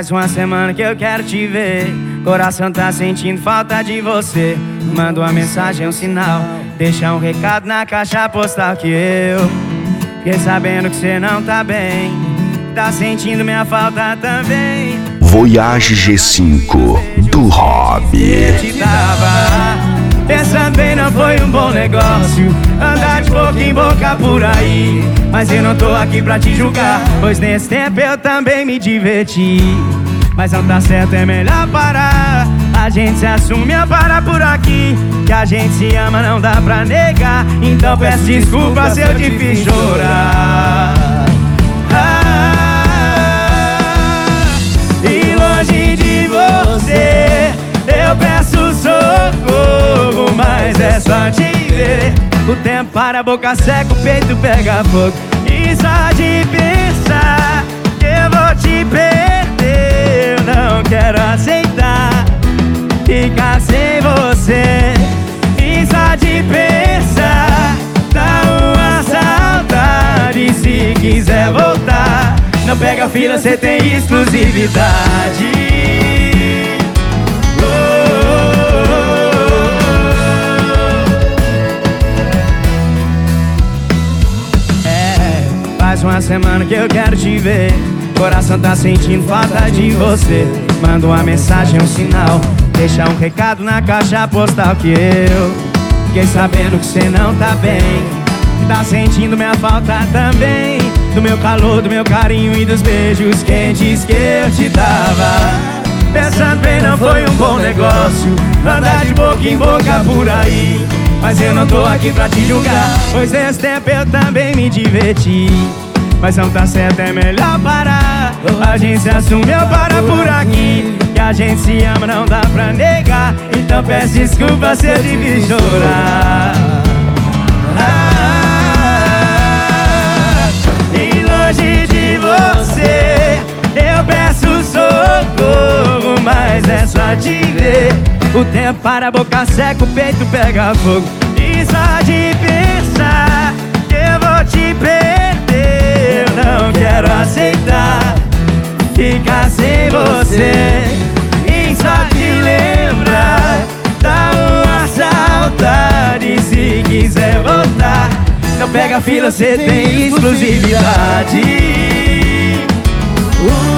Faz uma semana que eu quero te ver. Coração tá sentindo falta de você. Manda uma mensagem, um sinal. Deixa um recado na caixa postal que eu fiquei sabendo que você não tá bem. Tá sentindo minha falta também. Voyage G5 do Hobby. Pensando bem, não foi um bom negócio andar de boca em boca por aí. Mas eu não tô aqui pra te julgar, pois nesse tempo eu também me diverti. Mas não tá certo, é melhor parar. A gente se assume a parar por aqui. Que a gente se ama, não dá pra negar. Então peço desculpa se eu te fiz chorar. E longe de você eu peço socorro, mas é só te ver. O tempo para, a boca seca, o peito pega fogo. E só de pensar que eu vou te perder, eu não quero aceitar ficar sem você. E só de pensar dá uma saudade. Se quiser voltar, não pega fila, cê tem exclusividade. Faz uma semana que eu quero te ver. Coração tá sentindo falta de você. Manda uma mensagem, um sinal. Deixa um recado na caixa postal que eu fiquei sabendo que você não tá bem. Tá sentindo minha falta também. Do meu calor, do meu carinho e dos beijos quentes que eu te dava. Pensando bem, não foi um bom negócio andar de boca em boca por aí. Mas eu não tô aqui pra te julgar, pois nesse tempo eu também me diverti. Mas não tá certo, é melhor parar. A gente se assume, eu paro por aqui. Que a gente se ama, não dá pra negar. Então peço desculpa se eu te fiz chorar. E longe de você eu peço socorro, mas é só te ver. O tempo para, a boca seca, o peito pega fogo. E só de pensar que eu vou te perder, eu não quero aceitar ficar sem você. E só de lembrar dá uma saudade. Se quiser voltar, não pega fila, cê tem exclusividade.